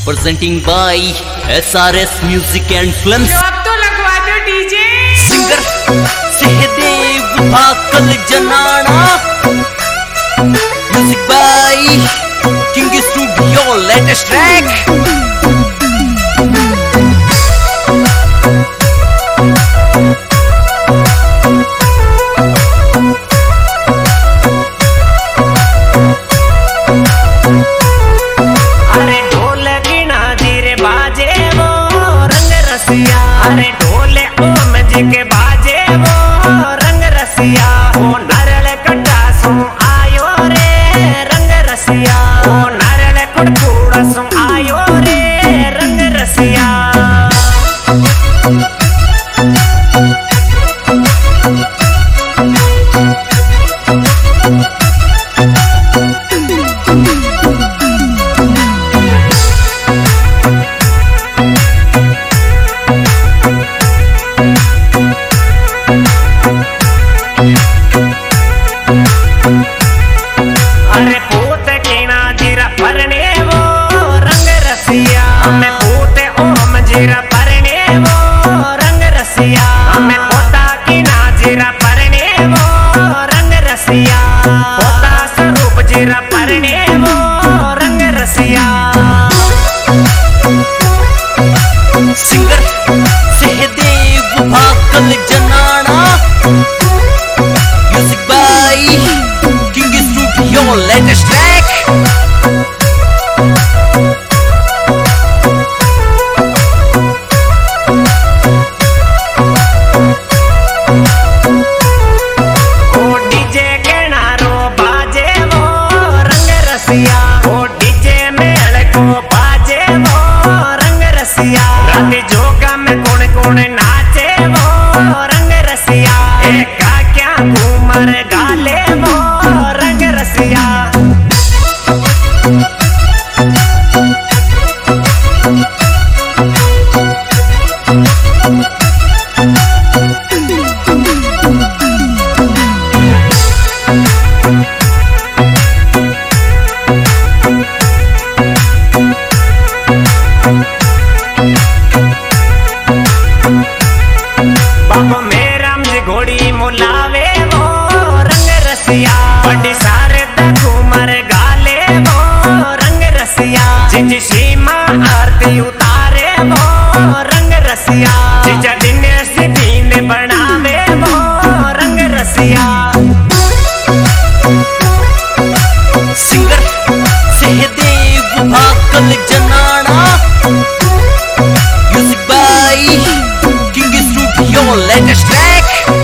presenting by SRS Music and Films. अब तो लगवा दो DJ. Singer Sahdev Bhakal Janana, music by King Studio, latest track. अरे ढोले ओम जी के बाजे वो रंग रसिया, वो नारल कटा सो आयो रे रंग रसिया, वो नारल कुड़कुड़ा सो आयो रे रंग रसिया। अरे पूत की नाजीरा परने वो रंग रसिया, मैं पूत ओम जीरा परने वो रंग रसिया, मैं पोता की नाजीरा परने वो रंग रसिया, पोता स्वरूप जीरा परने वो रंग रसिया। Singer Sahdev Bhakal Janana, music by King Studio, latest track. ओ डीजे के नारो बाजे वो रंग रसिया, ओ डीजे मेल को बाजे वो रंग रसिया, रात जोगा में कौन कौन नाचे वो रंग रसिया, एक क्या घूमर गाले वो रंग रसिया। बाबा मेरा मुझे घोड़ी मुलावे वो रंग रसिया, बड़ी सारे घूमर गाले वो रंग रसिया, जिज सीमा आरती उतारे वो रंग रसिया, जिजा दिन से दिन बनावे वो रंग रसिया। Singer Sahdev Bhakal Janana, music by King Studio, latest track.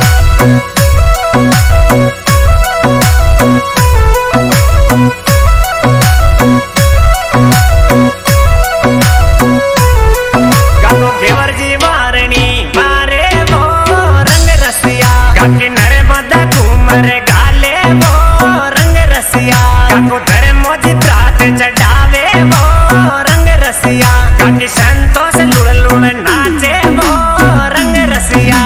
गानो घेवर जी वारणी मारे वो रंग रसिया, काके नर्मदा घूमर गाले वो रंग रसिया, काको धर्मोजी त्रात चढ़ावे वो रंग रसिया, काके संतोष लुड़ लुड़ नाचे वो रंग रसिया।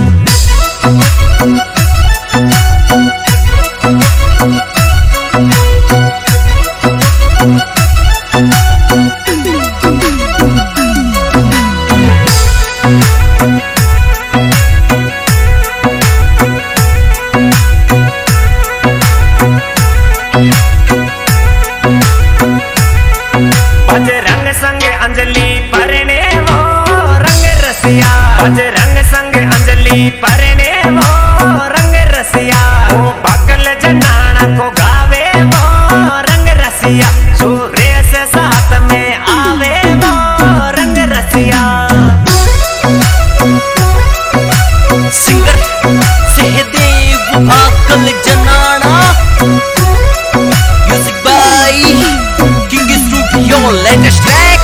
बजरंग संग अंजलि परने वो रंग रसिया, बजरंग संग अंजलि परने वो रंग रसिया, वो भाकल जनाना को गावे वो रंग रसिया, सूर्य से साथ में आवे वो रंग रसिया। Singer Sahdev Bhakal Janana, music by King Studio, latest track.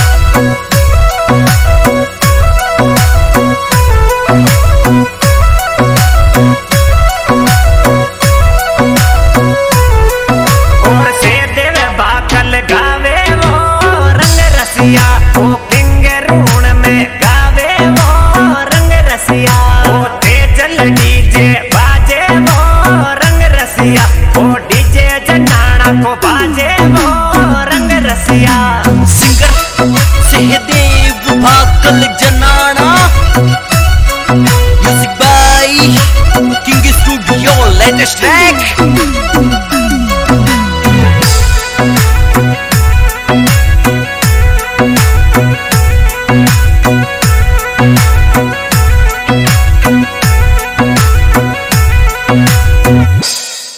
और से देव भाकल गावे वो रंग रसिया, वो किंग रून में गावे वो रंग रसिया, वो तेजल डीजे बाजे वो रंग रसिया, वो डीजे जनाना को बाजे वो रंग रसिया। Singer Uncle Janana. Music by King Studio, latest track.